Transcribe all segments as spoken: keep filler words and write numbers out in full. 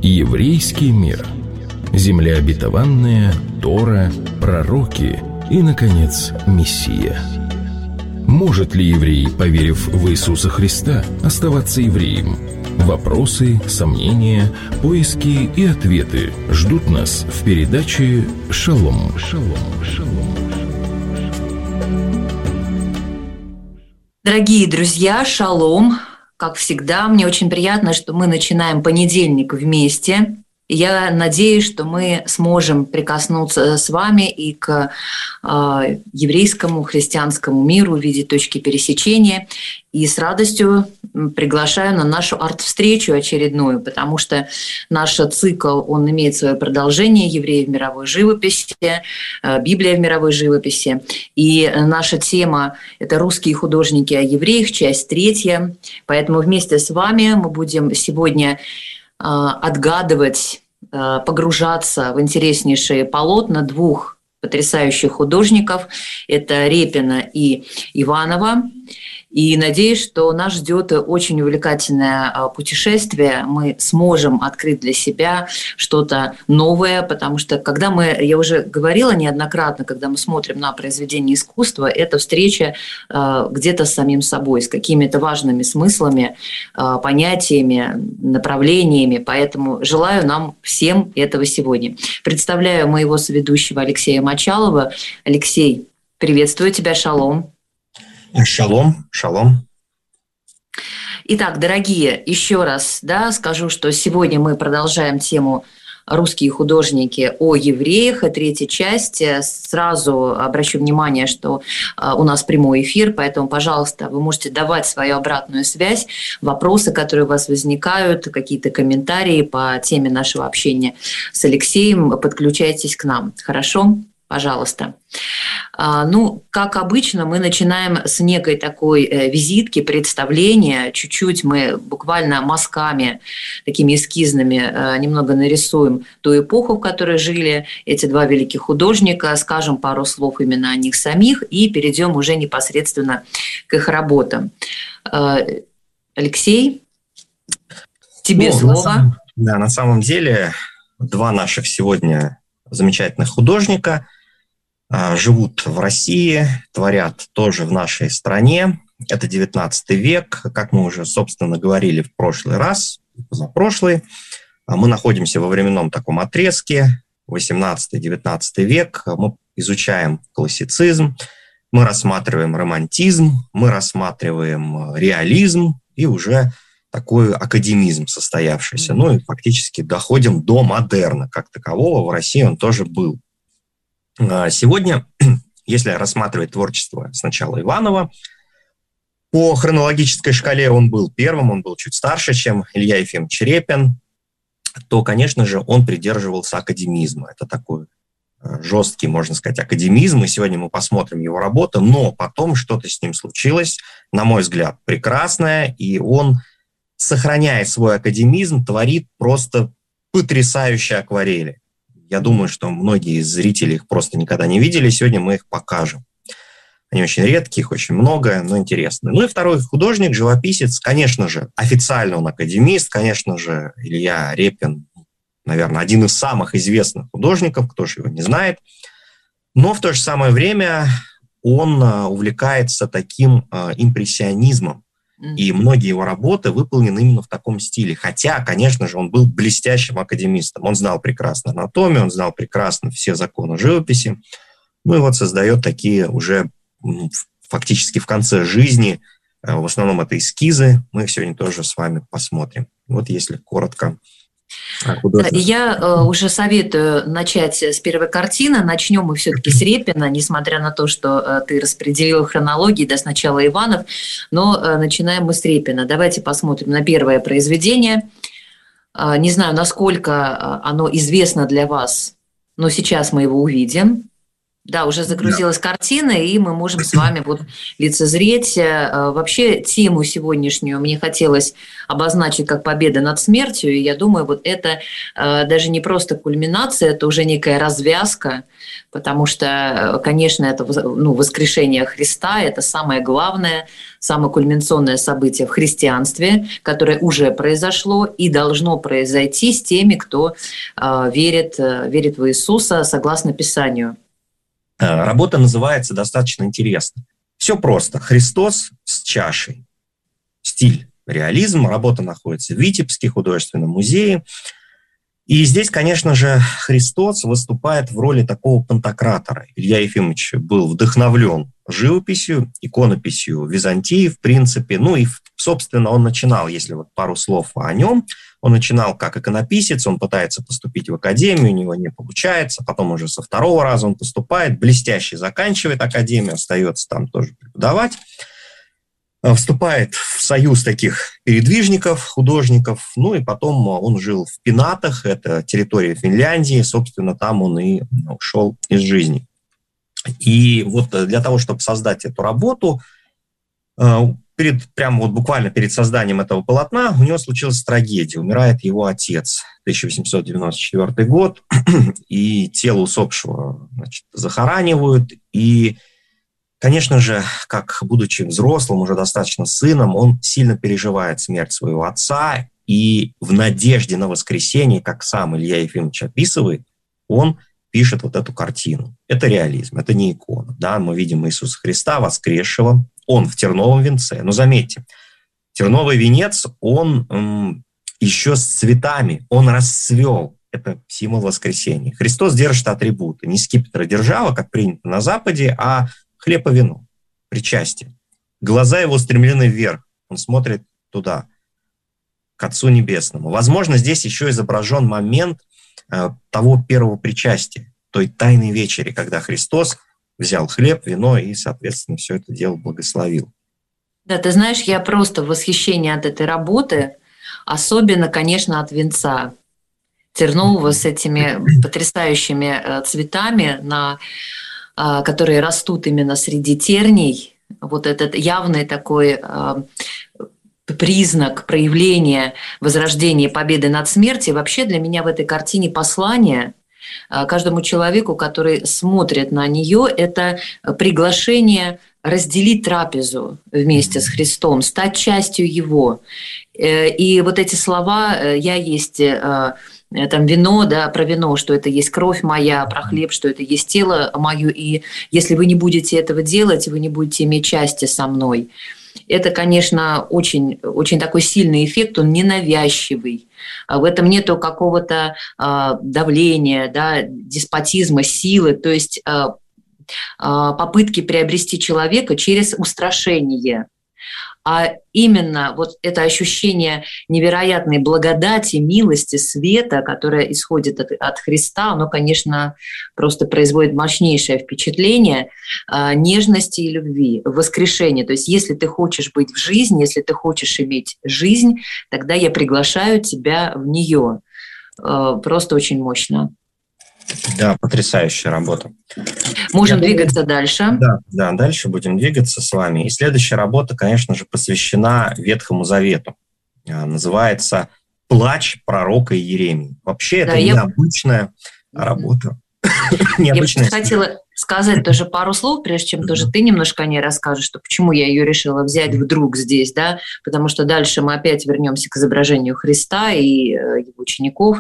Еврейский мир. Земля обетованная, Тора, пророки и, наконец, Мессия. Может ли еврей, поверив в Иисуса Христа, оставаться евреем? Вопросы, сомнения, поиски и ответы ждут нас в передаче «Шалом, шалом, шалом». Дорогие друзья, шалом! Как всегда, мне очень приятно, что мы начинаем понедельник вместе. Я надеюсь, что мы сможем прикоснуться с вами и к э, еврейскому, христианскому миру в виде точки пересечения. И с радостью приглашаю на нашу арт-встречу очередную, потому что наш цикл, он имеет свое продолжение: евреи в мировой живописи, э, Библия в мировой живописи. И наша тема – это русские художники о евреях, часть третья. Поэтому вместе с вами мы будем сегодня отгадывать, погружаться в интереснейшие полотна двух потрясающих художников. Это Репина и Иванова. И надеюсь, что нас ждет очень увлекательное путешествие. Мы сможем открыть для себя что-то новое, потому что, когда мы, я уже говорила неоднократно, когда мы смотрим на произведение искусства, это встреча где-то с самим собой, с какими-то важными смыслами, понятиями, направлениями. Поэтому желаю нам всем этого сегодня. Представляю моего соведущего Алексея Мочалова. Алексей, приветствую тебя, шалом. Шалом, шалом. Итак, дорогие, еще раз да, скажу, что сегодня мы продолжаем тему «Русские художники о евреях». И третья часть. Сразу обращу внимание, что у нас прямой эфир, поэтому, пожалуйста, вы можете давать свою обратную связь, вопросы, которые у вас возникают, какие-то комментарии по теме нашего общения с Алексеем. Подключайтесь к нам. Хорошо? Пожалуйста. Ну, как обычно, мы начинаем с некой такой визитки, представления. Чуть-чуть мы буквально мазками, такими эскизными, немного нарисуем ту эпоху, в которой жили эти два великих художника, скажем пару слов именно о них самих и перейдем уже непосредственно к их работам. Алексей, тебе ну, слово. На самом, да, на самом деле два наших сегодня замечательных художника живут в России, творят тоже в нашей стране. Это девятнадцатый век, как мы уже, собственно, говорили в прошлый раз, позапрошлый. Мы находимся во временном таком отрезке, восемнадцатый-девятнадцатый век. Мы изучаем классицизм, мы рассматриваем романтизм, мы рассматриваем реализм и уже такой академизм состоявшийся. Ну и фактически доходим до модерна как такового. В России он тоже был. Сегодня, если рассматривать творчество сначала Иванова, по хронологической шкале он был первым, он был чуть старше, чем Илья Ефимович Репин, то, конечно же, он придерживался академизма. Это такой жесткий, можно сказать, академизм, и сегодня мы посмотрим его работу, но потом что-то с ним случилось, на мой взгляд, прекрасное, и он, сохраняя свой академизм, творит просто потрясающие акварели. Я думаю, что многие из зрителей их просто никогда не видели. Сегодня мы их покажем. Они очень редкие, их очень много, но интересные. Ну и второй художник, живописец, конечно же, официально он академист, конечно же, Илья Репин, наверное, один из самых известных художников, кто же его не знает. Но в то же самое время он увлекается таким импрессионизмом. И многие его работы выполнены именно в таком стиле. Хотя, конечно же, он был блестящим академистом. Он знал прекрасно анатомию, он знал прекрасно все законы живописи. Ну и вот создает такие уже фактически в конце жизни, в основном это эскизы. Мы их сегодня тоже с вами посмотрим. Вот если коротко. Я э, уже советую начать с первой картины. Начнем мы все-таки с Репина, несмотря на то, что э, ты распределил хронологии, да, сначала Иванов, но э, начинаем мы с Репина. Давайте посмотрим на первое произведение. Э, не знаю, насколько оно известно для вас, но сейчас мы его увидим. Да, уже загрузилась да. картина, и мы можем с вами вот лицезреть. Вообще тему сегодняшнюю мне хотелось обозначить как победа над смертью, и я думаю, вот это даже не просто кульминация, это уже некая развязка, потому что, конечно, это ну, воскрешение Христа, это самое главное, самое кульминационное событие в христианстве, которое уже произошло и должно произойти с теми, кто верит, верит в Иисуса согласно Писанию. Работа называется достаточно интересно. Все просто. Христос с чашей. Стиль реализм. Работа находится в Витебске художественном музее. И здесь, конечно же, Христос выступает в роли такого пантократора. Илья Ефимович был вдохновлен живописью, иконописью Византии, в принципе. Ну и, собственно, он начинал, если вот пару слов о нем, он начинал как иконописец, он пытается поступить в академию, у него не получается, потом уже со второго раза он поступает, блестяще заканчивает академию, остается там тоже преподавать. Вступает в союз таких передвижников, художников, ну и потом он жил в Пенатах, это территория Финляндии, собственно, там он и ушел из жизни. И вот для того, чтобы создать эту работу, перед, прямо вот буквально перед созданием этого полотна у него случилась трагедия, умирает его отец, тысяча восемьсот девяносто четвёртый год, и тело усопшего, значит, захоранивают, и конечно же, как будучи взрослым, уже достаточно сыном, он сильно переживает смерть своего отца, и в надежде на воскресение, как сам Илья Ефимович описывает, он пишет вот эту картину. Это реализм, это не икона. Да? Мы видим Иисуса Христа, воскресшего, он в терновом венце. Но заметьте, терновый венец, он м, еще с цветами, он расцвел. Это символ воскресения. Христос держит атрибуты. Не скипетр и держава, как принято на Западе, а хлеб и вино, причастие. Глаза его устремлены вверх, он смотрит туда, к Отцу Небесному. Возможно, здесь еще изображен момент э, того первого причастия, той тайной вечери, когда Христос взял хлеб, вино и, соответственно, все это дело благословил. Да, ты знаешь, я просто в восхищении от этой работы, особенно, конечно, от венца тернового с этими потрясающими цветами, на, которые растут именно среди терней. Вот этот явный такой признак проявления возрождения победы над смертью. Вообще для меня в этой картине послание каждому человеку, который смотрит на нее, это приглашение разделить трапезу вместе с Христом, стать частью Его. И вот эти слова «я есть там вино», да, про вино, что это есть кровь моя, про хлеб, что это есть тело мое, и если вы не будете этого делать, вы не будете иметь счастья со мной. Это, конечно, очень, очень такой сильный эффект, он ненавязчивый. В этом нету какого-то э, давления, да, деспотизма, силы, то есть э, э, попытки приобрести человека через устрашение. А именно вот это ощущение невероятной благодати, милости, света, которое исходит от, от Христа, оно, конечно, просто производит мощнейшее впечатление э, нежности и любви, воскрешения. То есть если ты хочешь быть в жизни, если ты хочешь иметь жизнь, тогда я приглашаю тебя в нее. Э, просто очень мощно. Да, потрясающая работа. Можем Я двигаться думаю, дальше. Да, да, дальше будем двигаться с вами. И следующая работа, конечно же, посвящена Ветхому Завету. Называется «Плач пророка Иеремии». Вообще да, это я... необычная работа. Я бы хотела сказать тоже пару слов, прежде чем тоже ты немножко о ней расскажешь, что почему я ее решила взять вдруг здесь, да, потому что дальше мы опять вернемся к изображению Христа и его учеников.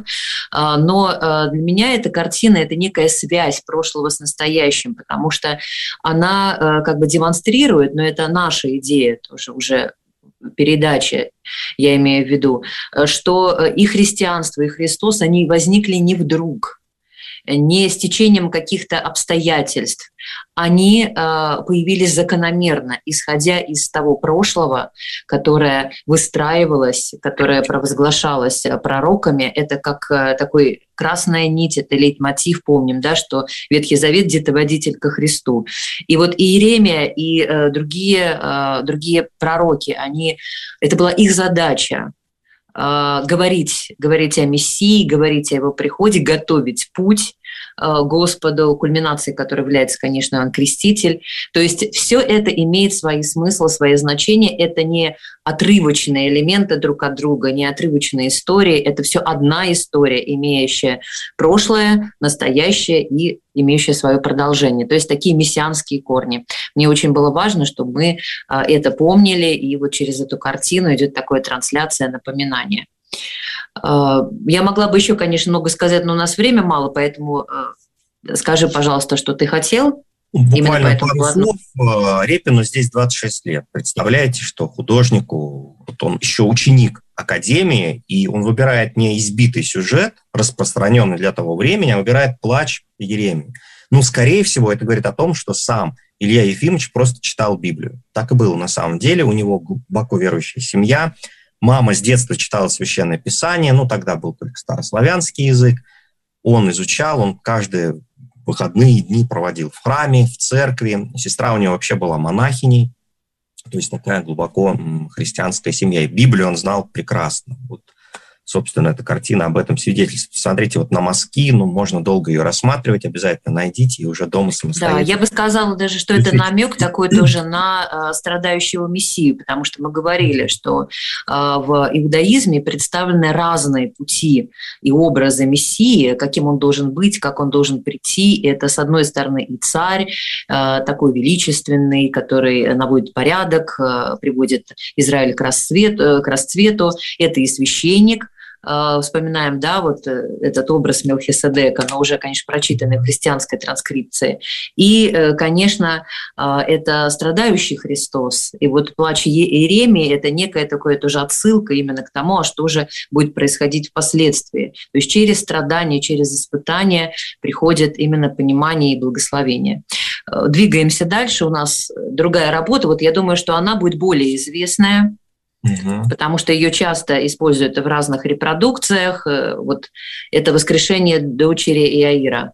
Но для меня эта картина – это некая связь прошлого с настоящим, потому что она как бы демонстрирует, но это наша идея тоже уже, передача, я имею в виду, что и христианство, и Христос, они возникли не вдруг, не с течением каких-то обстоятельств. Они э, появились закономерно, исходя из того прошлого, которое выстраивалось, которое провозглашалось пророками. Это как э, такой красная нить, это лейтмотив, помним, да, что Ветхий Завет – детоводитель ко Христу. И вот Иеремия и э, другие, э, другие пророки, они, это была их задача говорить, говорить о Мессии, говорить о его приходе, готовить путь Господу, кульминацией которой является, конечно, Иоанн Креститель. То есть все это имеет свои смыслы, свои значения. Это не отрывочные элементы друг от друга, не отрывочные истории. Это все одна история, имеющая прошлое, настоящее и имеющая свое продолжение. То есть такие мессианские корни. Мне очень было важно, чтобы мы это помнили, и вот через эту картину идет такая трансляция, напоминание. Я могла бы еще, конечно, много сказать, но у нас время мало, поэтому скажи, пожалуйста, что ты хотел. Буквально пару слов. Репину здесь двадцать шесть лет. Представляете, что художнику, вот он еще ученик академии, и он выбирает не избитый сюжет, распространенный для того времени, а выбирает «Плач Иеремии». Ну, скорее всего, это говорит о том, что сам Илья Ефимович просто читал Библию. Так и было на самом деле. У него глубоко верующая семья. Мама с детства читала Священное Писание, ну, тогда был только старославянский язык. Он изучал, он каждые выходные дни проводил в храме, в церкви. Сестра у него вообще была монахиней, то есть такая глубоко христианская семья. И Библию он знал прекрасно. Вот, собственно, эта картина об этом свидетельствует. Посмотрите, вот на мазки, ну, можно долго ее рассматривать, обязательно найдите и уже дома самостоятельно. Да, я бы сказала даже, что это намек такой тоже на э, страдающего Мессию, потому что мы говорили, что э, в иудаизме представлены разные пути и образы Мессии, каким он должен быть, как он должен прийти. Это, с одной стороны, и царь, э, такой величественный, который наводит порядок, э, приводит Израиль к расцвету, к расцвету. Это и священник. Вспоминаем, да, вот этот образ Мелхиседека, но уже, конечно, прочитанный в христианской транскрипции. И, конечно, это страдающий Христос. И вот плач Иеремии – это некая такая тоже отсылка именно к тому, а что же будет происходить впоследствии. То есть через страдания, через испытания приходит именно понимание и благословение. Двигаемся дальше. У нас другая работа. Вот я думаю, что она будет более известная, потому что ее часто используют в разных репродукциях. Вот это «Воскрешение дочери Иаира».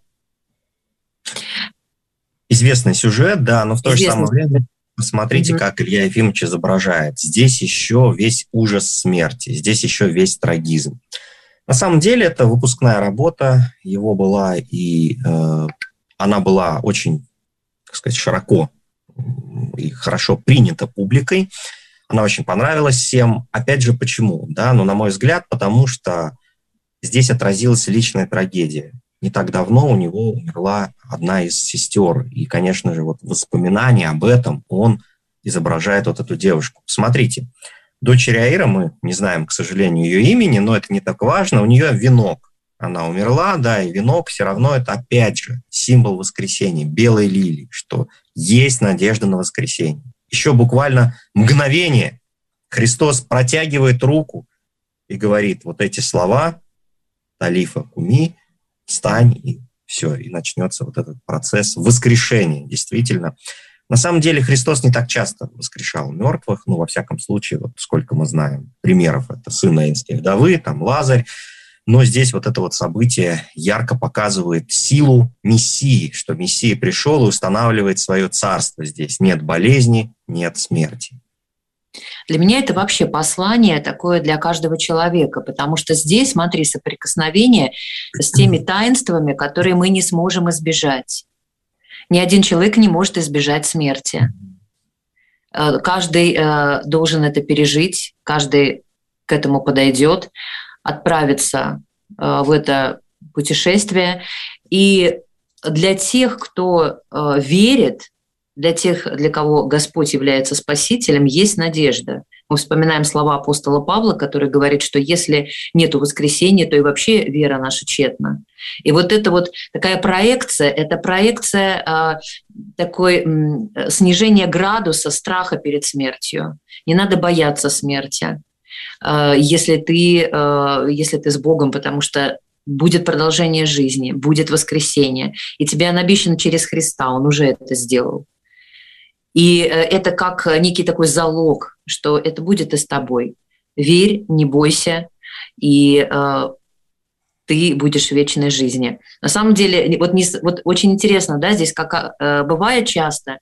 Известный сюжет, да, но в то же самое время посмотрите, mm-hmm. как Илья Ефимович изображает. Здесь еще весь ужас смерти, здесь еще весь трагизм. На самом деле это выпускная работа, его была и э, она была очень, так сказать, широко и хорошо принята публикой. Она очень понравилась всем. Опять же, почему? Да, ну, на мой взгляд, потому что здесь отразилась личная трагедия. Не так давно у него умерла одна из сестер. И, конечно же, вот воспоминания об этом он изображает вот эту девушку. Смотрите, дочь Иаира, мы не знаем, к сожалению, ее имени, но это не так важно. У нее венок. Она умерла, да, и венок все равно это, опять же, символ воскресения, белой лилии, что есть надежда на воскресение. Еще буквально мгновение Христос протягивает руку и говорит вот эти слова «Талифа куми», «Встань», и все, и начнется вот этот процесс воскрешения. Действительно, на самом деле Христос не так часто воскрешал мертвых, ну, во всяком случае, вот сколько мы знаем примеров, это сын Наинской вдовы, там Лазарь, но здесь вот это вот событие ярко показывает силу Мессии, что Мессия пришел и устанавливает свое царство здесь. Нет болезни, нет смерти. Для меня это вообще послание такое для каждого человека, потому что здесь, смотри, соприкосновение с теми таинствами, которые мы не сможем избежать. Ни один человек не может избежать смерти. Каждый должен это пережить, каждый к этому подойдет, отправиться в это путешествие. И для тех, кто верит, для тех, для кого Господь является спасителем, есть надежда. Мы вспоминаем слова апостола Павла, который говорит, что если нету воскресения, то и вообще вера наша тщетна. И вот это вот такая проекция, это проекция такой снижения градуса страха перед смертью. Не надо бояться смерти, если ты, если ты с Богом, потому что будет продолжение жизни, будет воскресение, и тебе оно обещано через Христа, Он уже это сделал. И это как некий такой залог, что это будет и с тобой. Верь, не бойся, и ты ты будешь в вечной жизни. На самом деле, вот, не, вот очень интересно, да, здесь как э, бывает часто э,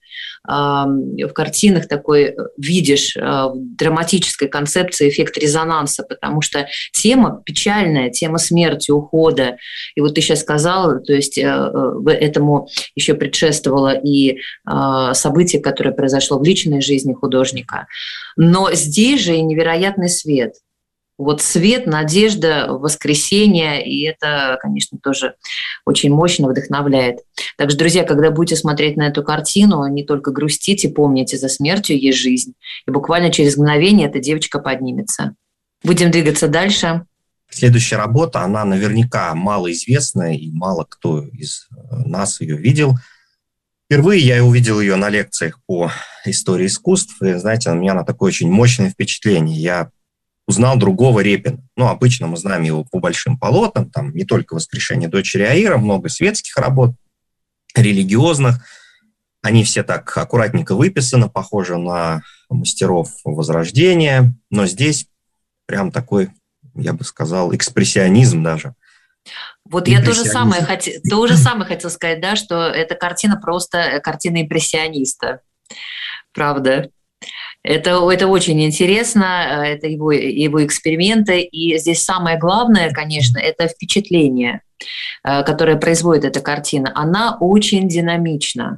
в картинах такой видишь э, в драматической концепции эффект резонанса, потому что тема печальная, тема смерти, ухода. И вот ты сейчас сказал, то есть э, этому еще предшествовало и э, событие, которое произошло в личной жизни художника. Но здесь же и невероятный свет. Вот свет, надежда, воскресенье, и это, конечно, тоже очень мощно вдохновляет. Так что, друзья, когда будете смотреть на эту картину, не только грустите, помните, за смертью есть жизнь. И буквально через мгновение эта девочка поднимется. Будем двигаться дальше. Следующая работа, она наверняка малоизвестная, и мало кто из нас ее видел. Впервые я увидел ее на лекциях по истории искусств, и, знаете, у меня на такое очень мощное впечатление. Я узнал другого Репина. Ну, обычно мы знаем его по большим полотнам, там не только «Воскрешение дочери Аира», много светских работ, религиозных. Они все так аккуратненько выписаны, похожи на мастеров Возрождения, но здесь прям такой, я бы сказал, экспрессионизм даже. Вот я то же самое, хот... то же самое хотел сказать, да, что эта картина просто картина импрессиониста. Правда. Это, это очень интересно, это его, его эксперименты. И здесь самое главное, конечно, это впечатление, которое производит эта картина. Она очень динамична.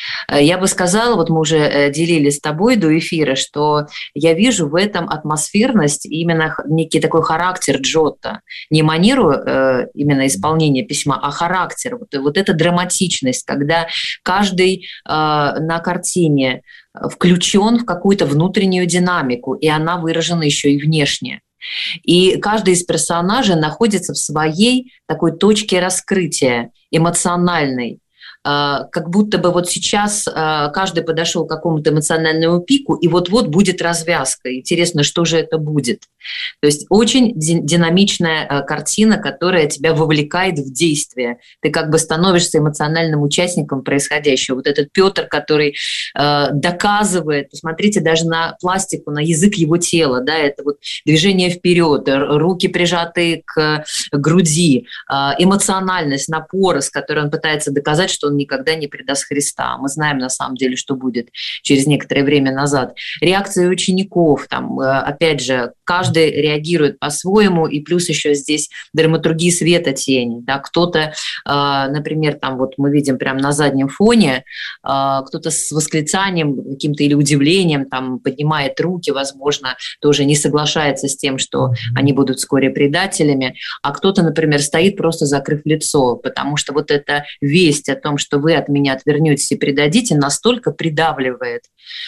Я бы сказала, вот мы уже делили с тобой до эфира, что я вижу в этом атмосферность, именно некий такой характер Джотто. Не манеру э, именно исполнения письма, а характер. Вот, вот эта драматичность, когда каждый э, на картине включен в какую-то внутреннюю динамику, и она выражена еще и внешне. И каждый из персонажей находится в своей такой точке раскрытия эмоциональной. Как будто бы вот сейчас каждый подошел к какому-то эмоциональному пику, и вот-вот будет развязка. Интересно, что же это будет? То есть очень динамичная картина, которая тебя вовлекает в действие. Ты как бы становишься эмоциональным участником происходящего. Вот этот Петр, который доказывает, посмотрите даже на пластику, на язык его тела, да, это вот движение вперед, руки прижатые к груди, эмоциональность, напор, с которой он пытается доказать, что он никогда не предаст Христа. Мы знаем на самом деле, что будет через некоторое время назад. Реакции учеников, там, опять же, каждый реагирует по-своему, и плюс еще здесь драматургия света тени. Да, кто-то, например, там вот мы видим прямо на заднем фоне, кто-то с восклицанием каким-то или удивлением там поднимает руки, возможно, тоже не соглашается с тем, что они будут вскоре предателями, а кто-то, например, стоит просто закрыв лицо, потому что вот эта весть о том, что вы от меня отвернетесь и предадите, настолько придавливает,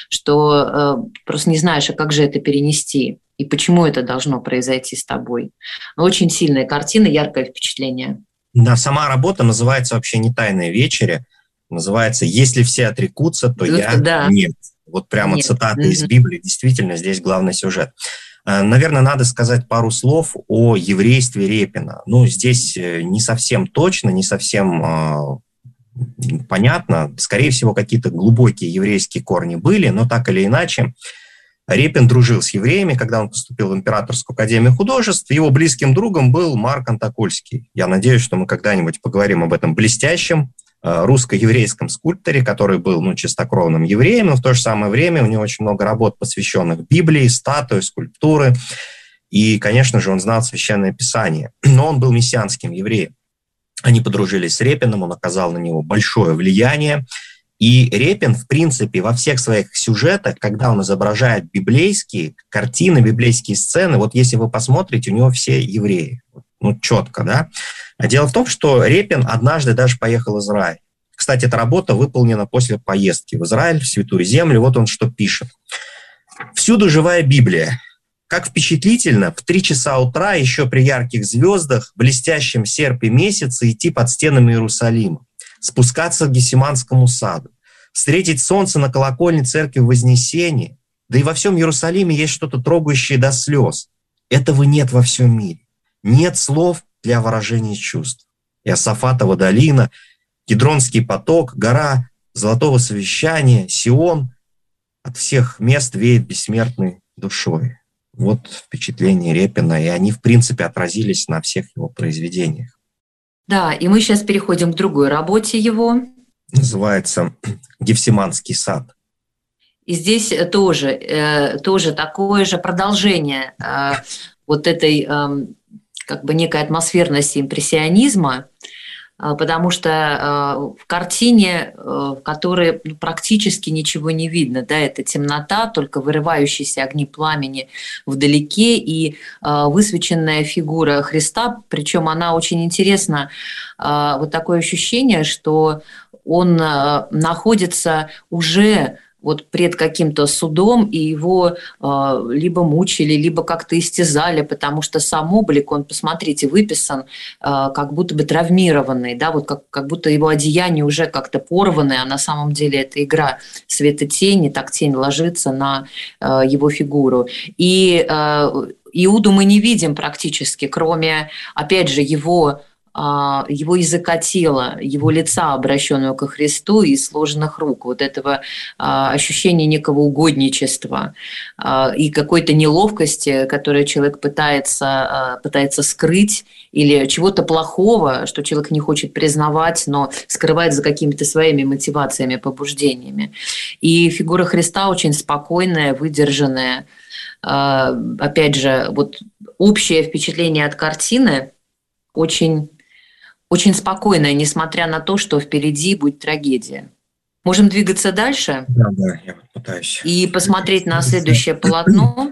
что э, просто не знаешь, а как же это перенести и почему это должно произойти с тобой. Очень сильная картина, яркое впечатление. Да, сама работа называется вообще не «Тайные вечери», называется «Если все отрекутся, то я да. нет». Вот прямо нет. Цитата mm-hmm. из Библии, действительно, здесь главный сюжет. Наверное, надо сказать пару слов о еврействе Репина. Ну, здесь не совсем точно, не совсем э, понятно. Скорее всего, какие-то глубокие еврейские корни были, но так или иначе, Репин дружил с евреями, когда он поступил в Императорскую академию художеств. Его близким другом был Марк Антокольский. Я надеюсь, что мы когда-нибудь поговорим об этом блестящем русско-еврейском скульпторе, который был ну, чистокровным евреем, но в то же самое время у него очень много работ, посвященных Библии, статуи, скульптуры. И, конечно же, он знал Священное Писание. Но он был мессианским евреем. Они подружились с Репиным, он оказал на него большое влияние. И Репин, в принципе, во всех своих сюжетах, когда он изображает библейские картины, библейские сцены, вот если вы посмотрите, у него все евреи. Ну, четко, да? А дело в том, что Репин однажды даже поехал в Израиль. Кстати, эта работа выполнена после поездки в Израиль, в Святую Землю. Вот он что пишет. «Всюду живая Библия. Как впечатлительно в три часа утра еще при ярких звездах, блестящем серпе месяца идти под стенами Иерусалима, спускаться к Гефсиманскому саду, встретить солнце на колокольне церкви Вознесения, да и во всем Иерусалиме есть что-то трогающее до слез. Этого нет во всем мире. Нет слов для выражения чувств. Иосафатова долина, Кедронский поток, гора Золотого Совещания, Сион. От всех мест веет бессмертной душой. Вот впечатления Репина, и они, в принципе, отразились на всех его произведениях. Да, и мы сейчас переходим к другой работе его. Называется «Гефсиманский сад». И здесь тоже, э, тоже такое же продолжение э, вот этой э, как бы некой атмосферности импрессионизма, э, потому что э, в картине, э, в которой ну, практически ничего не видно, да, это темнота, только вырывающиеся огни пламени вдалеке и э, высвеченная фигура Христа, причем она очень интересна, э, вот такое ощущение, что он э, находится уже вот пред каким-то судом, и его э, либо мучили, либо как-то истязали, потому что сам облик, он, посмотрите, выписан э, как будто бы травмированный, да, вот как, как будто его одеяние уже как-то порваны, а на самом деле это игра света-тени, так тень ложится на э, его фигуру. И э, Иуду мы не видим практически, кроме, опять же, его его языка тела, его лица, обращенного ко Христу, и сложенных рук, вот этого ощущения некого угодничества и какой-то неловкости, которую человек пытается, пытается скрыть, или чего-то плохого, что человек не хочет признавать, но скрывает за какими-то своими мотивациями, побуждениями. И фигура Христа очень спокойная, выдержанная. Опять же, вот общее впечатление от картины очень очень спокойная, несмотря на то, что впереди будет трагедия. Можем двигаться дальше? Да, да, я пытаюсь. И посмотреть на следующее полотно.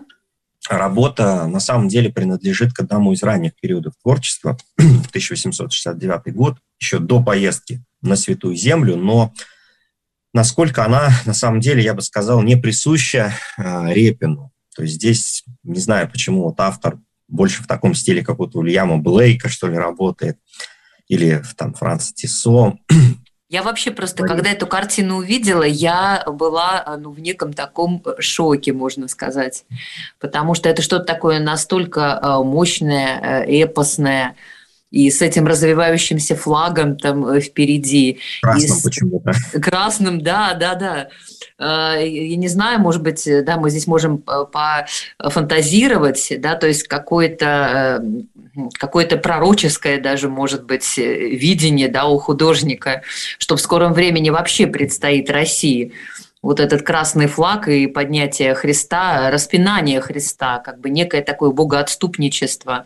Работа на самом деле принадлежит к одному из ранних периодов творчества, тысяча восемьсот шестьдесят девятый год, еще до поездки на Святую Землю, но насколько она, на самом деле, я бы сказал, не присуща э, Репину. То есть здесь, не знаю, почему вот автор больше в таком стиле, как вот Уильяма Блейка, что ли, работает, или там Франца Тиссо. Я вообще просто, когда эту картину увидела, я была ну, в неком таком шоке, можно сказать. Потому что это что-то такое настолько мощное, эпосное, и с этим развивающимся флагом там впереди. Красным с... почему-то. Красным, да, да, да. Я не знаю, может быть, да, мы здесь можем пофантазировать, да, то есть какое-то, какое-то пророческое даже, может быть, видение, да, у художника, что в скором времени вообще предстоит России. Вот этот красный флаг и поднятие Христа, распинание Христа, как бы некое такое богоотступничество.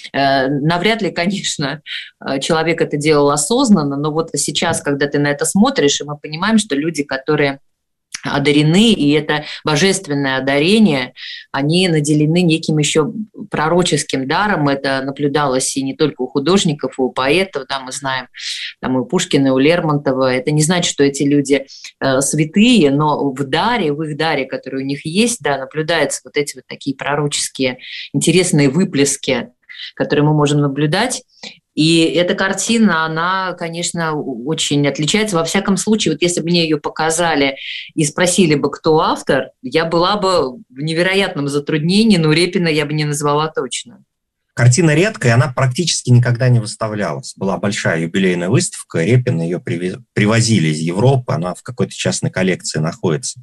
Навряд ли, конечно, человек это делал осознанно, но вот сейчас, когда ты на это смотришь, и мы понимаем, что люди, которые одарены, и это божественное одарение, они наделены неким еще пророческим даром. Это наблюдалось и не только у художников, и у поэтов, да, мы знаем, там и у Пушкина, и у Лермонтова. Это не значит, что эти люди э, святые, но в даре, в их даре, который у них есть, да, наблюдаются вот эти вот такие пророческие интересные выплески, которые мы можем наблюдать. И эта картина, она, конечно, очень отличается. Во всяком случае, вот если бы мне ее показали и спросили бы, кто автор, я была бы в невероятном затруднении, но Репина я бы не назвала точно. Картина редкая, она практически никогда не выставлялась. Была большая юбилейная выставка, Репина ее привозили из Европы, она в какой-то частной коллекции находится.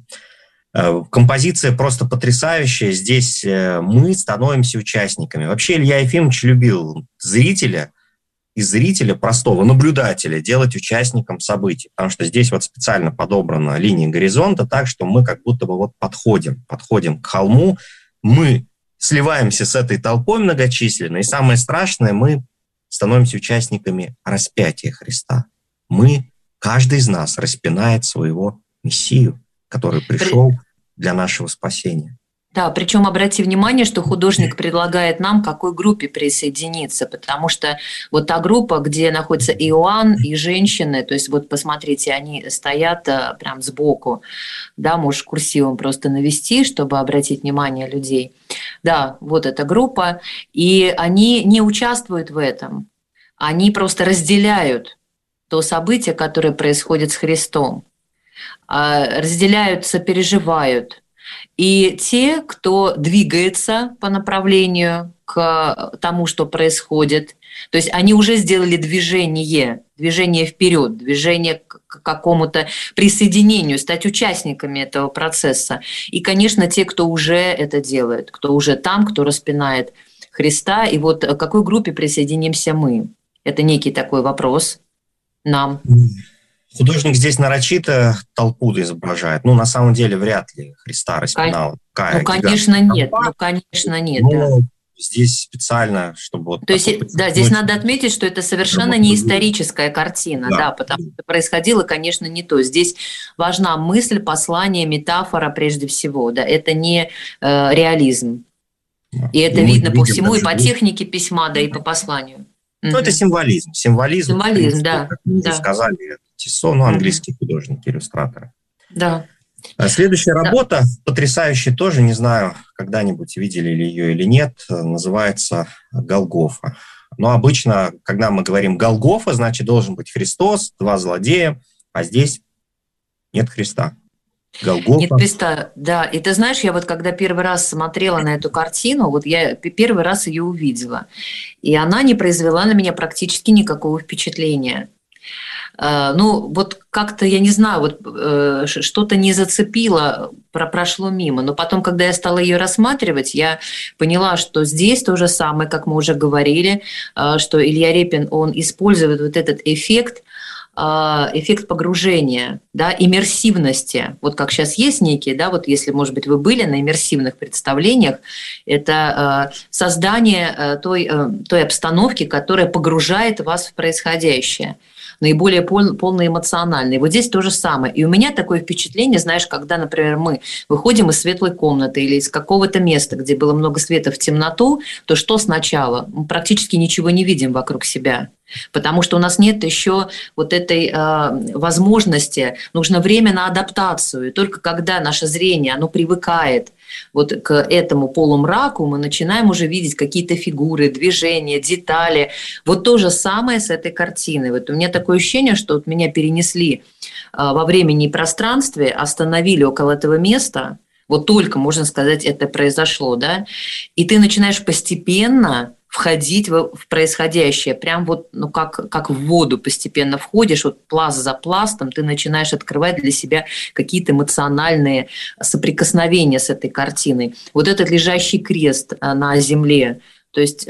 Композиция просто потрясающая. Здесь мы становимся участниками. Вообще Илья Ефимович любил зрителя, из зрителя, простого наблюдателя, делать участником событий. Потому что здесь вот специально подобрана линия горизонта так, что мы как будто бы вот подходим, подходим к холму, мы сливаемся с этой толпой многочисленной, и самое страшное, мы становимся участниками распятия Христа. Мы, каждый из нас распинает своего Мессию, который пришел для нашего спасения. Да, причем обрати внимание, что художник предлагает нам, к какой группе присоединиться, потому что вот та группа, где находится Иоанн и женщины, то есть вот посмотрите, они стоят прям сбоку, да, можешь курсивом просто навести, чтобы обратить внимание людей. Да, вот эта группа, и они не участвуют в этом, они просто разделяют то событие, которое происходит с Христом, разделяют, сопереживают. И те, кто двигается по направлению к тому, что происходит, То есть они уже сделали движение, движение вперед, движение к какому-то присоединению, стать участниками этого процесса. И, конечно, те, кто уже это делает, кто уже там, кто распинает Христа. И вот к какой группе присоединимся мы? Это некий такой вопрос нам. Художник здесь нарочито толпу изображает. Ну, на самом деле, вряд ли Христа распинал. Ну, конечно, нет. Ну, конечно, нет, да. Здесь специально, чтобы... Вот То есть, да, здесь надо отметить, что это совершенно не историческая картина, да, да, потому что происходило, конечно, не то. Здесь важна мысль, послание, метафора прежде всего, да, это не э, реализм. Да. И это и видно по всему, и по технике письма, да, и по посланию. Ну, угу. Это символизм. Символизм, символизм, принципе, да. Как мы да. уже сказали, Тиссо, ну, английские угу. художники, иллюстраторы. Да. Следующая работа, да. потрясающая тоже, не знаю, когда-нибудь видели ли ее или нет, называется «Голгофа». Но обычно, когда мы говорим «Голгофа», значит, должен быть Христос, два злодея, а здесь нет Христа. Голгофа. Нет Христа, да. И ты знаешь, я вот когда первый раз смотрела на эту картину, вот я первый раз ее увидела, и она не произвела на меня практически никакого впечатления. Ну, вот как-то, я не знаю, вот что-то не зацепило, прошло мимо. Но потом, когда я стала ее рассматривать, я поняла, что здесь то же самое, как мы уже говорили, что Илья Репин, он использует вот этот эффект, эффект погружения, да, иммерсивности. Вот как сейчас есть некие, да, вот если, может быть, вы были на иммерсивных представлениях, это создание той, той обстановки, которая погружает вас в происходящее. Наиболее пол, полноэмоциональный. Вот здесь то же самое. И у меня такое впечатление, знаешь, когда, например, мы выходим из светлой комнаты или из какого-то места, где было много света, в темноту, то что сначала? Мы практически ничего не видим вокруг себя. Потому что у нас нет еще вот этой э, возможности, нужно время на адаптацию. И только когда наше зрение, оно привыкает вот к этому полумраку, мы начинаем уже видеть какие-то фигуры, движения, детали. Вот то же самое с этой картиной. Вот у меня такое ощущение, что вот меня перенесли э, во времени и пространстве, остановили около этого места. Вот только, можно сказать, это произошло, да? И ты начинаешь постепенно входить в, в происходящее, прям вот, ну, как, как в воду постепенно входишь, вот пласт за пластом, ты начинаешь открывать для себя какие-то эмоциональные соприкосновения с этой картиной. Вот этот лежащий крест на земле, то есть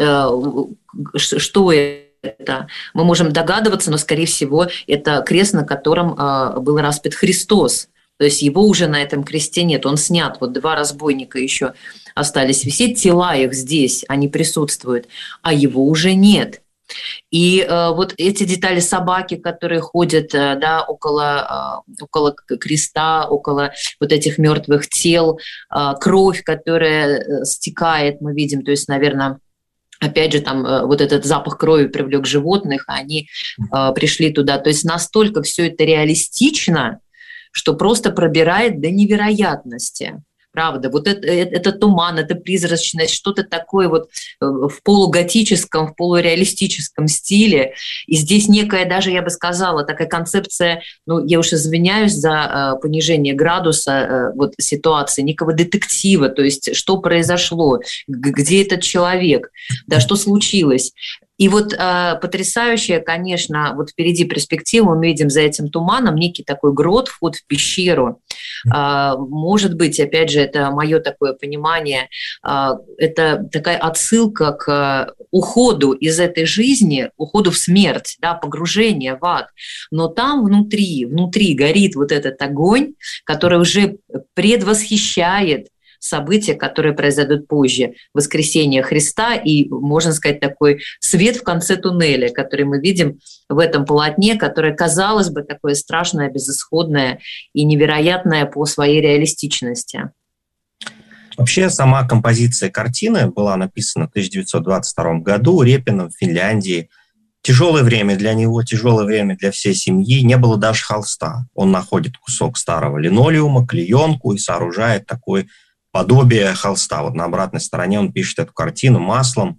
что это? Мы можем догадываться, но, скорее всего, это крест, на котором был распят Христос. То есть его уже на этом кресте нет, он снят. Вот два разбойника еще остались висеть, тела их здесь, они присутствуют, а его уже нет. И э, вот эти детали собаки, которые ходят э, да, около, э, около креста, около вот этих мертвых тел, э, кровь, которая стекает, мы видим, то есть, наверное, опять же, там э, вот этот запах крови привлек животных, они э, пришли туда. То есть настолько все это реалистично, что просто пробирает до невероятности. Правда, вот это, это, это туман, это призрачность, что-то такое вот в полуготическом, в полуреалистическом стиле. И здесь некая, даже я бы сказала, такая концепция, ну, я уж извиняюсь за э, понижение градуса э, вот, ситуации, некого детектива, то есть что произошло, где этот человек, да, что случилось. И вот э, потрясающая, конечно, вот впереди перспектива, мы видим за этим туманом некий такой грот, вход в пещеру. Э, может быть, опять же, это мое такое понимание, э, это такая отсылка к уходу из этой жизни, уходу в смерть, да, погружение в ад. Но там внутри, внутри горит вот этот огонь, который уже предвосхищает события, которые произойдут позже, воскресение Христа и, можно сказать, такой свет в конце туннеля, который мы видим в этом полотне, которое, казалось бы, такое страшное, безысходное и невероятное по своей реалистичности. Вообще, сама композиция картины была написана в тысяча девятьсот двадцать втором году Репиным в Финляндии. Тяжелое время для него, тяжелое время для всей семьи. Не было даже холста. Он находит кусок старого линолеума, клеенку и сооружает такой подобие холста. Вот на обратной стороне он пишет эту картину маслом.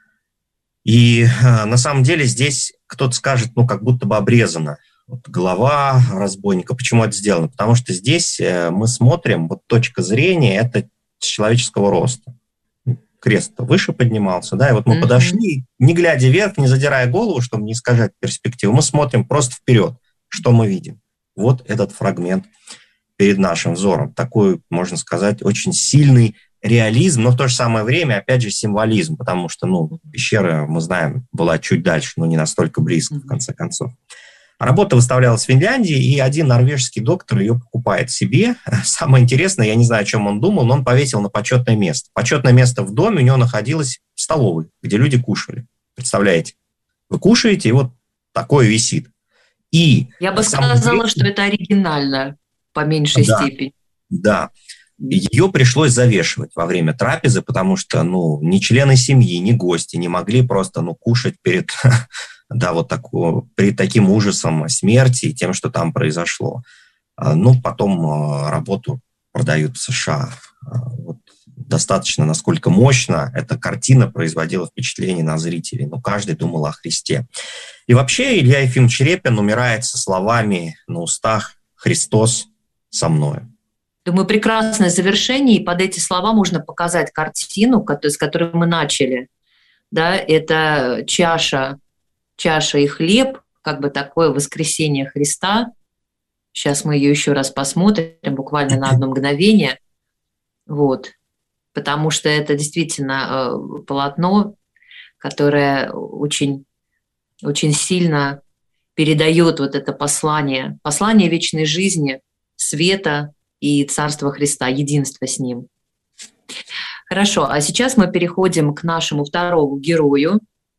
И э, на самом деле здесь кто-то скажет, ну, как будто бы обрезана вот голова разбойника. Почему это сделано? Потому что здесь э, мы смотрим, вот точка зрения – это с человеческого роста. крест выше поднимался, да, и вот мы mm-hmm. подошли, не глядя вверх, не задирая голову, чтобы не искажать перспективу, мы смотрим просто вперед, что мы видим. Вот этот фрагмент перед нашим взором. Такой, можно сказать, очень сильный реализм, но в то же самое время, опять же, символизм, потому что, ну, пещера, мы знаем, была чуть дальше, но не настолько близко, в конце концов. Работа выставлялась в Финляндии, и один норвежский доктор ее покупает себе. Самое интересное, я не знаю, о чем он думал, но он повесил на почетное место. Почетное место в доме у него находилось в столовой, где люди кушали. Представляете? Вы кушаете, и вот такое висит. И я бы сказала, интересное... что это оригинально, по меньшей да, степени. Да. Ее пришлось завешивать во время трапезы, потому что, ну, ни члены семьи, ни гости не могли просто, ну, кушать перед... да, вот такого, при таким ужасом смерти и тем, что там произошло. Ну, потом работу продают в США. Вот достаточно, насколько мощно эта картина производила впечатление на зрителей. Ну, каждый думал о Христе. И вообще Илья Ефимович Репин умирает со словами на устах «Христос со мною». Думаю, прекрасное завершение, и под эти слова можно показать картину, с которой мы начали. Да, это чаша, чаша и хлеб, как бы такое воскресение Христа. Сейчас мы ее еще раз посмотрим, буквально на одно мгновение. Вот. Потому что это действительно полотно, которое очень, очень сильно передает вот это послание, послание вечной жизни, света и Царства Христа, единства с Ним. Хорошо, а сейчас мы переходим к нашему второму герою.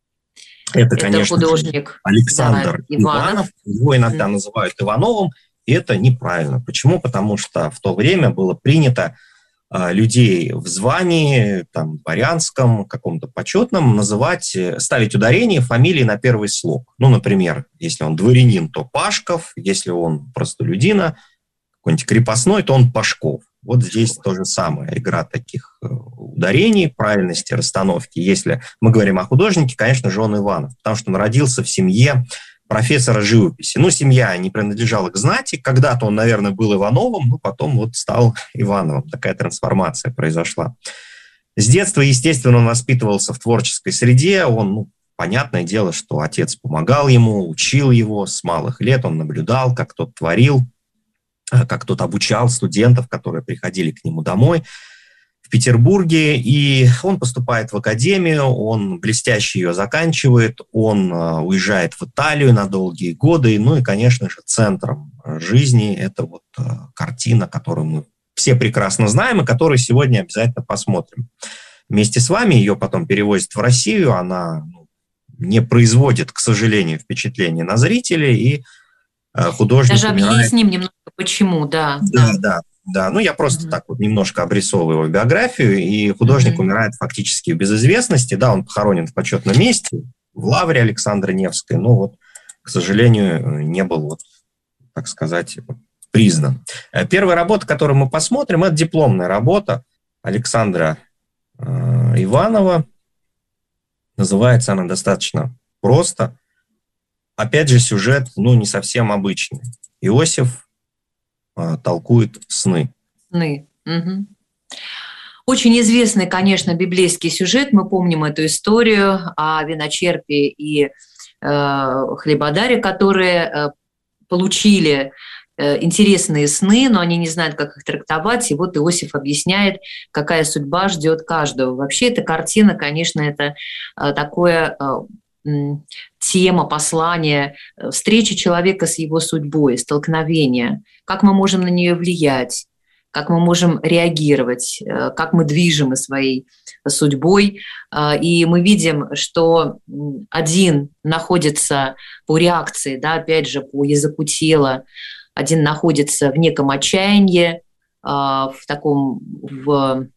Это, конечно, это художник Александр да, Иванов. Иванов. Его иногда mm. называют Ивановым, и это неправильно. Почему? Потому что в то время было принято а, людей в звании, там, дворянском, каком-то почетном, называть, ставить ударение фамилии на первый слог. Ну, например, если он дворянин, то Пашков, если он простолюдина, какой-нибудь крепостной, то он Пашков. Вот здесь то же самое, игра таких ударений, правильности, расстановки. Если мы говорим о художнике, конечно же, он Иванов, потому что он родился в семье профессора живописи. Ну, семья не принадлежала к знати, когда-то он, наверное, был Ивановым, но потом вот стал Ивановым. Такая трансформация произошла. С детства, естественно, он воспитывался в творческой среде, он, ну, понятное дело, что отец помогал ему, учил его с малых лет, он наблюдал, как тот творил, как тот обучал студентов, которые приходили к нему домой в Петербурге, и он поступает в академию, он блестяще ее заканчивает, он уезжает в Италию на долгие годы, ну и, конечно же, центром жизни это вот картина, которую мы все прекрасно знаем и которую сегодня обязательно посмотрим. Вместе с вами ее потом перевозят в Россию, она не производит, к сожалению, впечатления на зрителей, и художник Даже умирает. Объясним немного, почему, да. Да, да, да. да. Ну, я просто mm-hmm. так вот немножко обрисовываю его биографию, и художник mm-hmm. умирает фактически в безызвестности. Да, он похоронен в почетном месте, в лавре Александры Невской, но вот, к сожалению, не был, вот, так сказать, признан. Первая работа, которую мы посмотрим, это дипломная работа Александра э, Иванова. Называется она достаточно просто. Опять же, сюжет, ну, не совсем обычный. Иосиф а, толкует сны. Сны. Угу. Очень известный, конечно, библейский сюжет. Мы помним эту историю о виночерпе и э, хлебодаре, которые э, получили э, интересные сны, но они не знают, как их трактовать. И вот Иосиф объясняет, какая судьба ждет каждого. Вообще, эта картина, конечно, это э, такое... Э, тема, послание, встречи человека с его судьбой, столкновение, как мы можем на нее влиять, как мы можем реагировать, как мы движимы своей судьбой. И мы видим, что один находится по реакции, да, опять же, по языку тела, один находится в неком отчаянии, в таком... в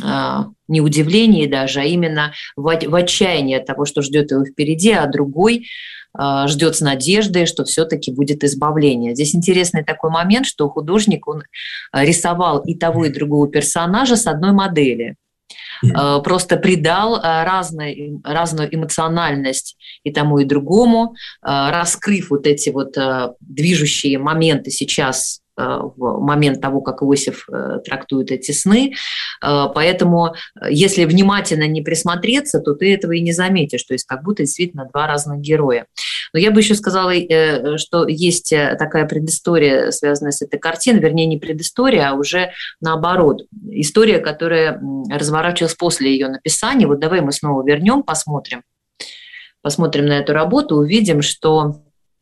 не удивлении даже, а именно в отчаянии от того, что ждет его впереди, а другой ждет с надеждой, что все-таки будет избавление. Здесь интересный такой момент, что художник, он рисовал и того, и другого персонажа с одной модели. Mm-hmm. Просто придал разную, разную эмоциональность и тому, и другому, раскрыв вот эти вот движущие моменты сейчас в момент того, как Иосиф трактует эти сны. Поэтому, если внимательно не присмотреться, то ты этого и не заметишь. То есть как будто действительно два разных героя. Но я бы еще сказала, что есть такая предыстория, связанная с этой картиной, вернее, не предыстория, а уже наоборот. История, которая разворачивалась после ее написания. Вот давай мы снова вернем, посмотрим. Посмотрим на эту работу, увидим, что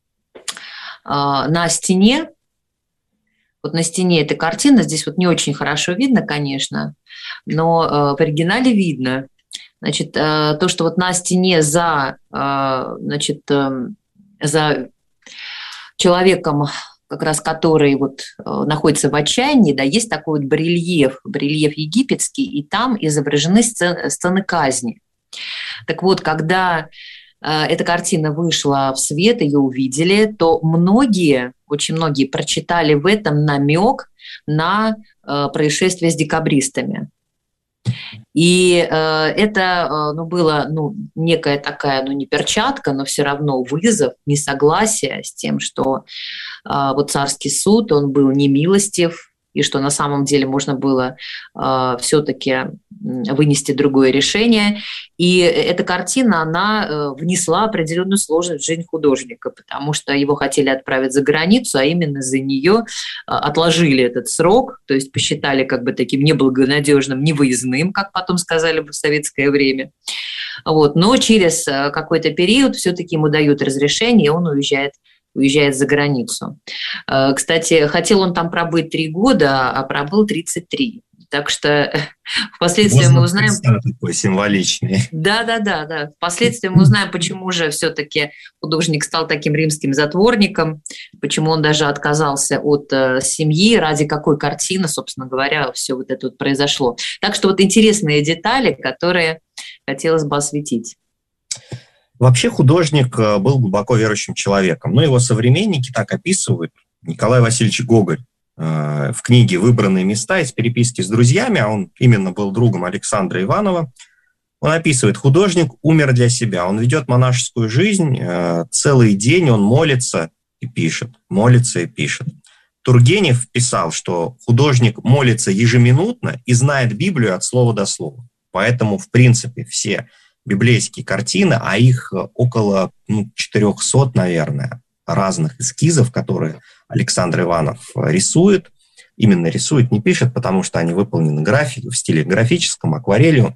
на стене, вот на стене эта картина, здесь вот не очень хорошо видно, конечно, но в оригинале видно. Значит, то, что вот на стене за, значит, за человеком, как раз который вот находится в отчаянии, да, есть такой вот барельеф, барельеф египетский, и там изображены сцены, сцены казни. Так вот, когда эта картина вышла в свет, ее увидели, то многие, очень многие прочитали в этом намек на происшествие с декабристами. И это ну, было ну, некая такая, ну не перчатка, но все равно вызов, несогласие с тем, что вот царский суд, он был немилостив, и что на самом деле можно было э, все-таки вынести другое решение. И эта картина, она э, внесла определенную сложность в жизнь художника, потому что его хотели отправить за границу, а именно за нее э, отложили этот срок, то есть посчитали как бы таким неблагонадежным, невыездным, как потом сказали бы в советское время. Вот. Но через какой-то период все-таки ему дают разрешение, и он уезжает уезжает за границу. Кстати, хотел он там пробыть три года, а пробыл тридцать три. Так что впоследствии мы узнаем... Такой символичный. Да-да-да. да. Впоследствии мы узнаем, почему же все-таки художник стал таким римским затворником, почему он даже отказался от семьи, ради какой картины, собственно говоря, все вот это вот произошло. Так что вот интересные детали, которые хотелось бы осветить. Вообще художник был глубоко верующим человеком, но его современники так описывают. Николай Васильевич Гоголь э, в книге «Выбранные места» из переписки с друзьями, а он именно был другом Александра Иванова, он описывает: художник умер для себя, он ведет монашескую жизнь, э, целый день он молится и пишет, молится и пишет. Тургенев писал, что художник молится ежеминутно и знает Библию от слова до слова. Поэтому, в принципе, все библейские картины, а их около ну, четырехсот, наверное, разных эскизов, которые Александр Иванов рисует. Именно рисует, не пишет, потому что они выполнены график, в стиле графическом, акварелью.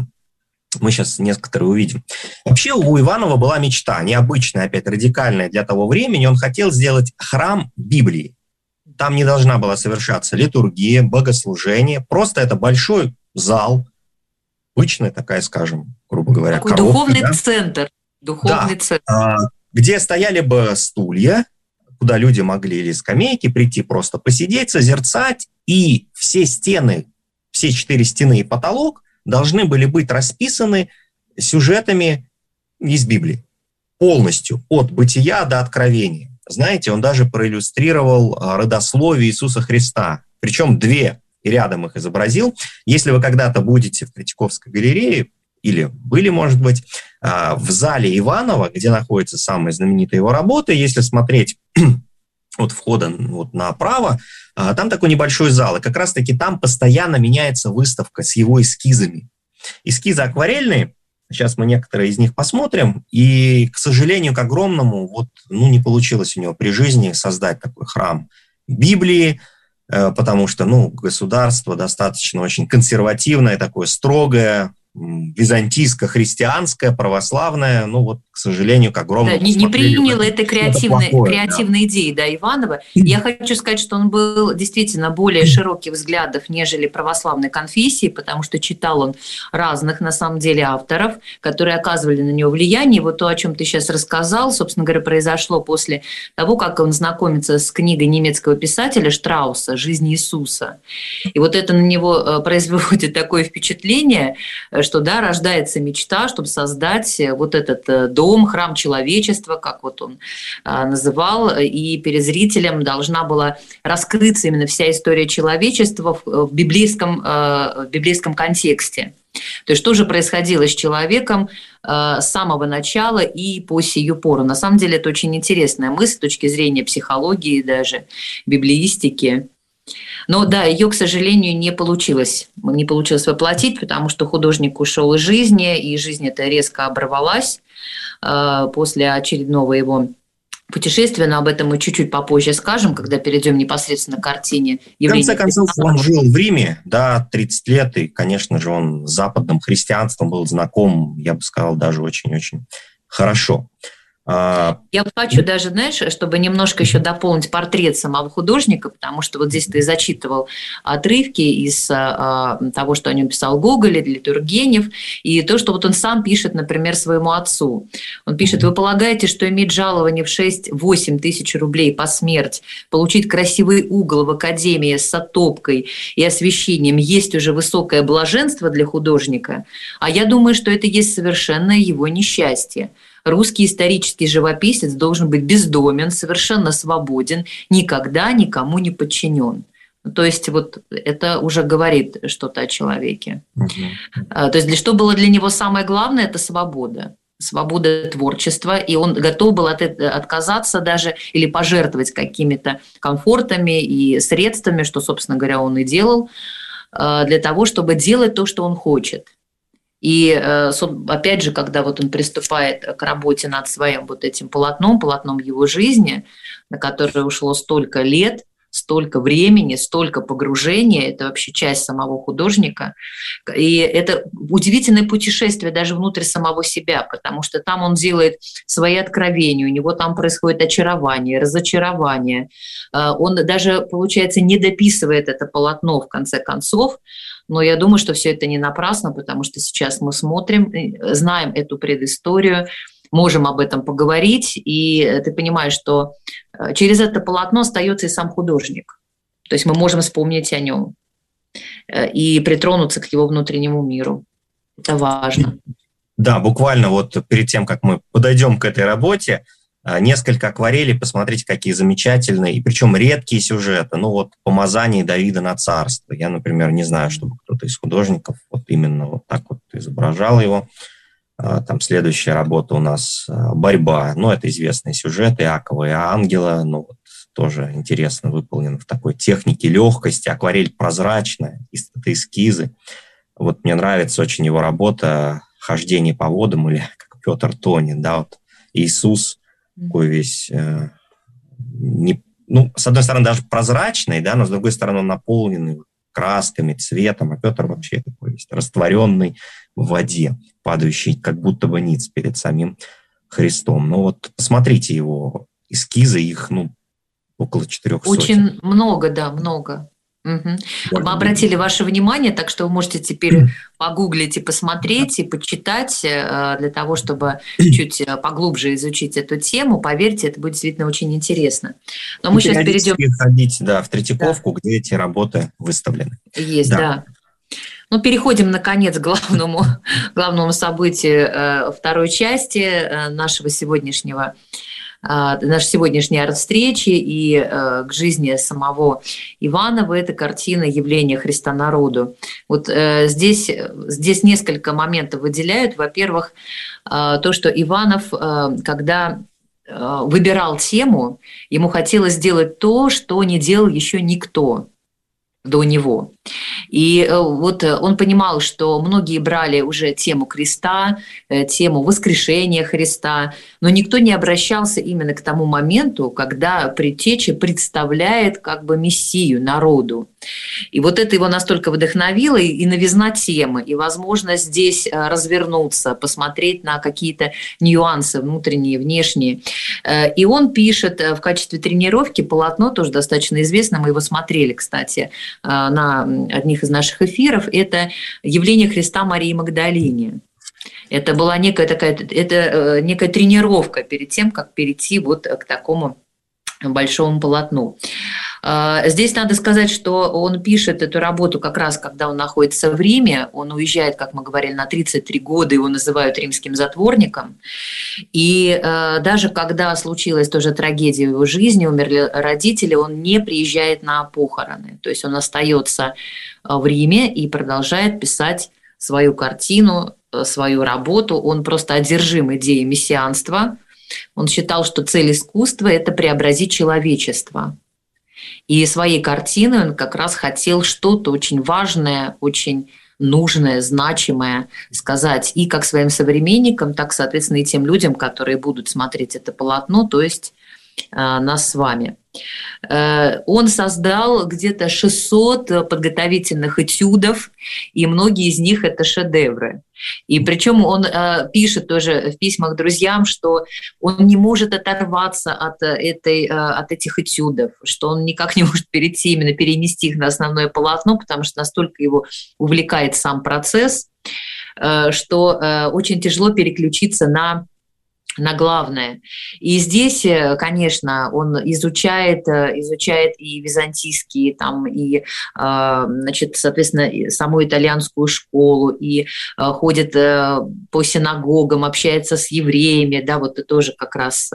Мы сейчас некоторые увидим. Вообще у Иванова была мечта, необычная, опять радикальная для того времени. Он хотел сделать храм Библии. Там не должна была совершаться литургия, богослужение. Просто это большой зал, обычная такая, скажем, грубо говоря, такой коробка, духовный да? центр. Духовный да, центр. Где стояли бы стулья, куда люди могли или скамейки прийти, просто посидеть, созерцать, и все стены, все четыре стены и потолок должны были быть расписаны сюжетами из Библии. Полностью, от Бытия до Откровения. Знаете, он даже проиллюстрировал родословие Иисуса Христа. Причем две, и рядом их изобразил. Если вы когда-то будете в Третьяковской галерее, или были, может быть, в зале Иванова, где находится самая знаменитая его работа, если смотреть от входа вот направо, там такой небольшой зал, и как раз-таки там постоянно меняется выставка с его эскизами. Эскизы акварельные, сейчас мы некоторые из них посмотрим, и, к сожалению, к огромному, вот, ну, не получилось у него при жизни создать такой храм Библии, потому что, ну, государство достаточно очень консервативное, такое строгое, византийско-христианское, православное, ну вот, к сожалению, к огромному... Да, не, не приняла этой креативной, плохое, креативной да. идеи, да, Иванова. Я хочу сказать, что он был действительно более широких взглядов, нежели православной конфессии, потому что читал он разных, на самом деле, авторов, которые оказывали на него влияние. Вот то, о чем ты сейчас рассказал, собственно говоря, произошло после того, как он знакомится с книгой немецкого писателя Штрауса «Жизнь Иисуса». И вот это на него производит такое впечатление, что, да, рождается мечта, чтобы создать вот этот дом, храм человечества, как вот он называл, и перед зрителем должна была раскрыться именно вся история человечества в библейском, в библейском контексте. То есть что же происходило с человеком э, с самого начала и по сию пору. На самом деле это очень интересная мысль с точки зрения психологии, даже библеистики. Но да, ее, к сожалению, не получилось. Не получилось воплотить, потому что художник ушел из жизни, и жизнь эта резко оборвалась э, после очередного его путешествия, но об этом мы чуть-чуть попозже скажем, когда перейдем непосредственно к картине. В конце концов, он жил в Риме, да, тридцать лет, и, конечно же, он с западным христианством был знаком, я бы сказал, даже очень-очень хорошо. Я хочу даже, знаешь, чтобы немножко еще дополнить портрет самого художника, потому что вот здесь ты зачитывал отрывки из а, того, что о нем писал Гоголь или Тургенев, и то, что вот он сам пишет, например, своему отцу. Он пишет: «Вы полагаете, что иметь жалование в шесть-восемь тысяч рублей по смерть, получить красивый угол в академии с отопкой и освещением есть уже высокое блаженство для художника? А я думаю, что это есть совершенное его несчастье. Русский исторический живописец должен быть бездомен, совершенно свободен, никогда никому не подчинен». То есть вот это уже говорит что-то о человеке. Uh-huh. То есть для что было для него самое главное – это свобода. Свобода творчества, и он готов был от этого отказаться даже или пожертвовать какими-то комфортами и средствами, что, собственно говоря, он и делал, для того, чтобы делать то, что он хочет. И опять же, когда вот он приступает к работе над своим вот этим полотном, полотном его жизни, на которое ушло столько лет, столько времени, столько погружения, это вообще часть самого художника. И это удивительное путешествие даже внутрь самого себя, потому что там он делает свои откровения, у него там происходит очарование, разочарование. Он даже, получается, не дописывает это полотно в конце концов. Но я думаю, что все это не напрасно, потому что сейчас мы смотрим, знаем эту предысторию, можем об этом поговорить, и ты понимаешь, что через это полотно остается и сам художник. То есть мы можем вспомнить о нем и притронуться к его внутреннему миру. Это важно. Да, буквально вот перед тем, как мы подойдем к этой работе, несколько акварелей, посмотрите, какие замечательные, и причем редкие сюжеты. Ну вот «Помазание Давида на царство». Я, например, не знаю, чтобы кто-то из художников вот именно вот так вот изображал его. Там следующая работа у нас «Борьба». Ну, это известный сюжет Иакова и ангела. Ну, вот тоже интересно выполнен в такой технике легкости. Акварель прозрачная, это эскизы. Вот мне нравится очень его работа «Хождение по водам», или как Петр Тонин, да, вот Иисус такой весь, э, не, ну, с одной стороны, даже прозрачный, да, но с другой стороны, он наполненный красками, цветом, а Петр вообще такой весь растворенный в воде, падающий как будто бы ниц перед самим Христом. Ну вот посмотрите его эскизы, их, ну, около четырех сотен. Очень много, да, много. Угу. Мы обратили ваше внимание, так что вы можете теперь погуглить и посмотреть, и почитать для того, чтобы чуть поглубже изучить эту тему. Поверьте, это будет действительно очень интересно. Но мы сейчас перейдем... ходить, да, в Третьяковку, да, где эти работы выставлены. Есть, да. да. Ну, переходим, наконец, к главному, главному событию второй части нашего сегодняшнего нашей сегодняшней арт-встречи и э, к жизни самого Иванова. Это картина «Явление Христа народу». Вот э, здесь, здесь несколько моментов выделяют. Во-первых, э, то, что Иванов, э, когда э, выбирал тему, ему хотелось сделать то, что не делал еще никто до него. И вот он понимал, что многие брали уже тему креста, тему воскрешения Христа, но никто не обращался именно к тому моменту, когда предтеча представляет как бы Мессию народу. И вот это его настолько вдохновило, и новизна темы, и возможность здесь развернуться, посмотреть на какие-то нюансы внутренние, внешние. И он пишет в качестве тренировки полотно, тоже достаточно известно, мы его смотрели, кстати, на одних из наших эфиров, это «Явление Христа Марии Магдалине». Это была некая такая, это некая тренировка перед тем, как перейти вот к такому большому полотну. Здесь надо сказать, что он пишет эту работу как раз, когда он находится в Риме. Он уезжает, как мы говорили, на тридцать три года, его называют римским затворником. И даже когда случилась тоже трагедия в его жизни, умерли родители, он не приезжает на похороны. То есть он остается в Риме и продолжает писать свою картину, свою работу. Он просто одержим идеей мессианства. Он считал, что цель искусства – это преобразить человечество. И своей картиной он как раз хотел что-то очень важное, очень нужное, значимое сказать и как своим современникам, так, соответственно, и тем людям, которые будут смотреть это полотно, то есть э, нас с вами. Э, он создал где-то шестьсот подготовительных этюдов, и многие из них – это шедевры. И причем он э, пишет тоже в письмах друзьям, что он не может оторваться от, этой, э, от этих этюдов, что он никак не может перейти, именно перенести их на основное полотно, потому что настолько его увлекает сам процесс, э, что э, очень тяжело переключиться на на главное. И здесь, конечно, он изучает, изучает и византийские, там, и, значит, соответственно, саму итальянскую школу, и ходит по синагогам, общается с евреями, да, вот ты тоже как раз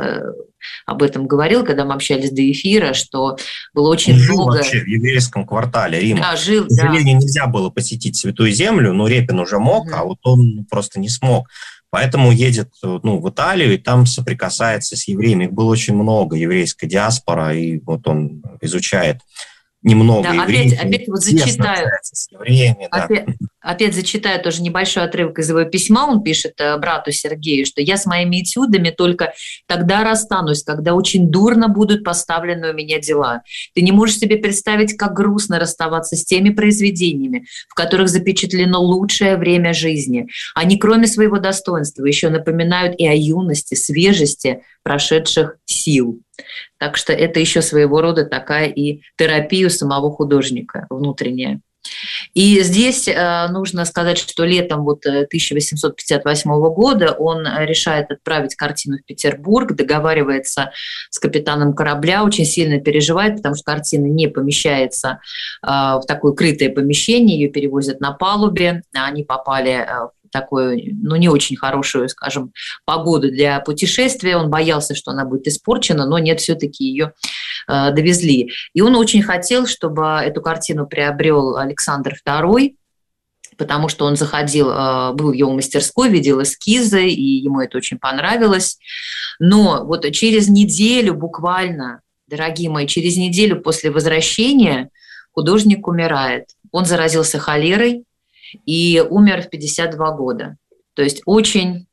об этом говорил, когда мы общались до эфира, что было очень он жил много... вообще в еврейском квартале Рима. Да, жил, К сожалению, да. нельзя было посетить Святую Землю, но Репин уже мог, mm-hmm. а вот он просто не смог. Поэтому едет, ну, в Италию и там соприкасается с евреями. Их было очень много, еврейская диаспора, и вот он изучает немного да, евреев. Опять, опять вот зачитаю, с евреями, опять, да. опять зачитаю тоже небольшой отрывок из его письма. Он пишет брату Сергею, что «я с моими этюдами только тогда расстанусь, когда очень дурно будут поставлены у меня дела. Ты не можешь себе представить, как грустно расставаться с теми произведениями, в которых запечатлено лучшее время жизни. Они, кроме своего достоинства, еще напоминают и о юности, свежести прошедших сил». Так что это еще своего рода такая и терапия самого художника внутренняя. И здесь э, нужно сказать, что летом вот, тысяча восемьсот пятьдесят восьмого года он решает отправить картину в Петербург, договаривается с капитаном корабля, очень сильно переживает, потому что картина не помещается э, в такое крытое помещение, ее перевозят на палубе, они попали э, такую, ну, не очень хорошую, скажем, погоду для путешествия. Он боялся, что она будет испорчена, но нет, все-таки ее э, довезли. И он очень хотел, чтобы эту картину приобрел Александр второй, потому что он заходил, э, был в его мастерской, видел эскизы, и ему это очень понравилось. Но вот через неделю буквально, дорогие мои, через неделю после возвращения художник умирает. Он заразился холерой и умер в пятьдесят два года. То есть очень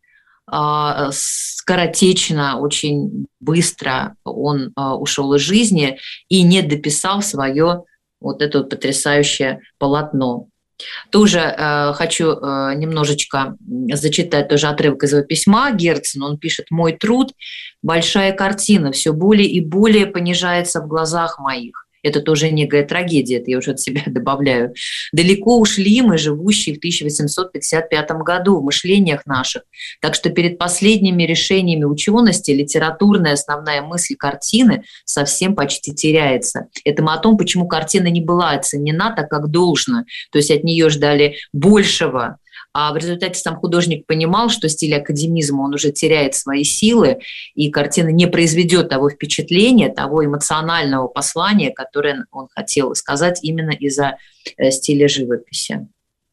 э, скоротечно, очень быстро он э, ушел из жизни и не дописал свое вот это вот потрясающее полотно. Тоже э, хочу э, немножечко зачитать тоже отрывок из его письма Герцену. Он пишет: «Мой труд, большая картина, все более и более понижается в глазах моих». Это тоже некая трагедия, это я уже от себя добавляю. «Далеко ушли мы, живущие в тысяча восемьсот пятьдесят пятом году, в мышлениях наших. Так что перед последними решениями учености литературная основная мысль картины совсем почти теряется». Это мы о том, почему картина не была оценена так, как должно. То есть от нее ждали большего. А в результате сам художник понимал, что стиль академизма, он уже теряет свои силы, и картина не произведет того впечатления, того эмоционального послания, которое он хотел сказать именно из-за стиля живописи.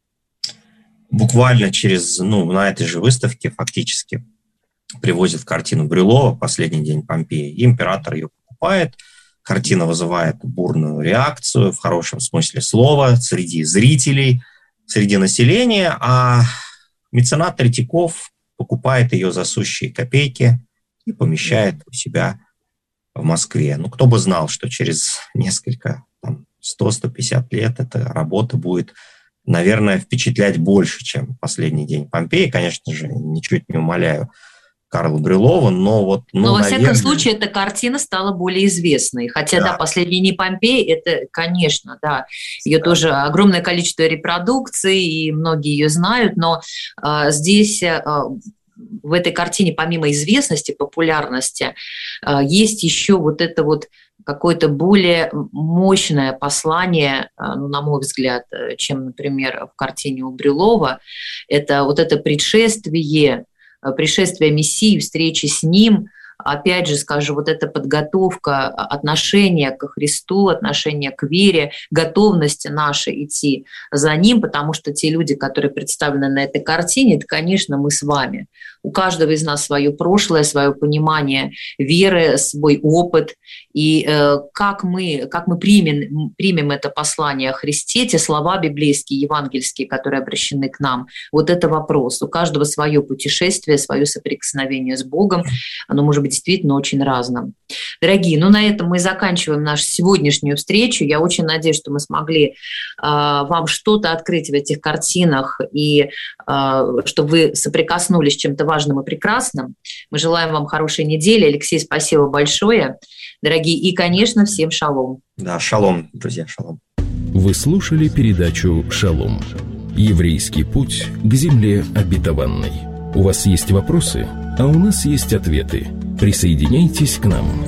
Буквально через, ну, на этой же выставке фактически привозят картину Брюлова «Последний день Помпеи», и император ее покупает. Картина вызывает бурную реакцию, в хорошем смысле слова, среди зрителей, среди населения, а меценат Третьяков покупает ее за сущие копейки и помещает у себя в Москве. Ну, кто бы знал, что через несколько, там, сто - сто пятьдесят лет эта работа будет, наверное, впечатлять больше, чем «Последний день Помпеи». Конечно же, ничуть не умаляю Карла Брюлова, но вот... Ну, но, во наверное... всяком случае, эта картина стала более известной. Хотя, да, да «Последний день Помпеи» — это, конечно, да, ее да. тоже огромное количество репродукций, и многие ее знают, но а, здесь... А, в этой картине, помимо известности, популярности, а, есть еще вот это вот какое-то более мощное послание, ну, на мой взгляд, чем, например, в картине у Брюлова. Это вот это предшествие, предшествие Мессии, встречи с ним, опять же скажу, вот эта подготовка, отношение к Христу, отношение к вере, готовность наша идти за Ним, потому что те люди, которые представлены на этой картине, это, конечно, мы с вами. У каждого из нас свое прошлое, свое понимание веры, свой опыт. И э, как мы, как мы примем, примем это послание о Христе, те слова библейские, евангельские, которые обращены к нам, вот это вопрос. У каждого свое путешествие, свое соприкосновение с Богом. Оно может быть действительно очень разным. Дорогие, ну на этом мы заканчиваем нашу сегодняшнюю встречу. Я очень надеюсь, что мы смогли э, вам что-то открыть в этих картинах и э, чтобы вы соприкоснулись с чем-то важным и прекрасным. Мы желаем вам хорошей недели. Алексей, спасибо большое. Дорогие, и, конечно, всем шалом. Да, шалом, друзья, шалом. Вы слушали передачу «Шалом». Еврейский путь к земле обетованной. У вас есть вопросы, а у нас есть ответы. Присоединяйтесь к нам.